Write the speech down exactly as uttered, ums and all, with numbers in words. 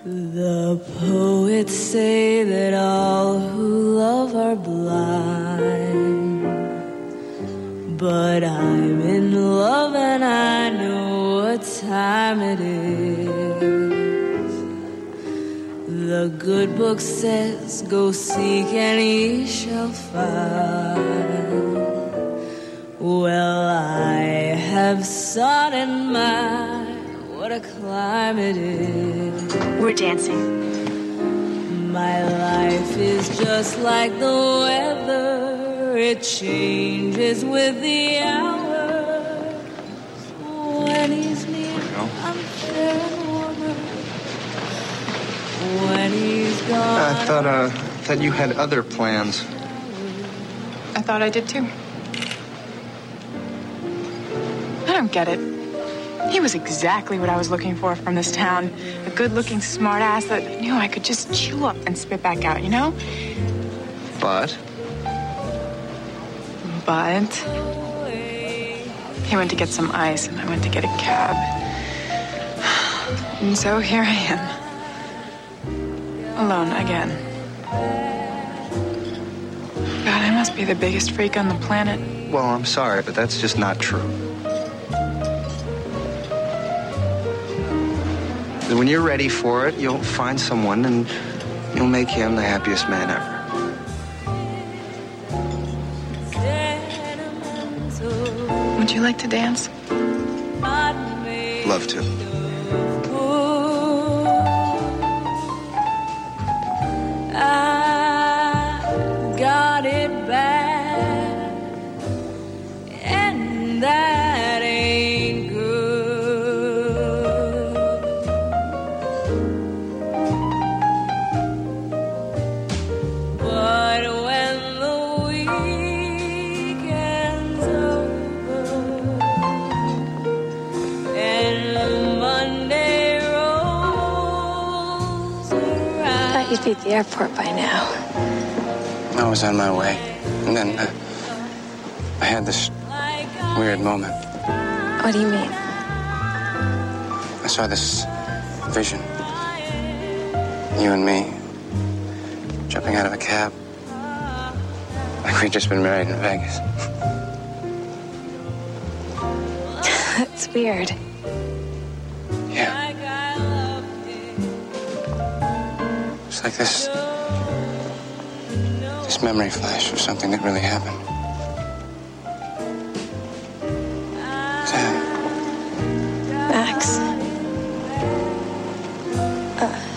The poets say that all who love are blind, but I'm in love and I know what time it is. The good book says, go seek and ye shall find. Well, I have sought in my, what a climb it is. We're dancing. My life is just like the weather, it changes with the hours. When he's near, I'm fair and warmer. When he's gone, I thought, uh, thought you had other plans. I thought I did too. I don't get it. He was exactly what I was looking for from this town. A good-looking smartass that knew I could just chew up and spit back out, you know? But? But he went to get some ice, and I went to get a cab. And so here I am. Alone again. God, I must be the biggest freak on the planet. Well, I'm sorry, but that's just not true. When you're ready for it, you'll find someone and you'll make him the happiest man ever. Would you like to dance? Love to. I got it bad, and that ain't good. But when the weekend's over and Monday rolls around, Thought you'd be at the airport by now. I was on my way. And then uh, I had this weird moment. What do you mean? I saw this vision. You and me jumping out of a cab. Like we'd just been married in Vegas. That's weird. Yeah. It's like this... this memory flash of something that really happened. Max. Uh.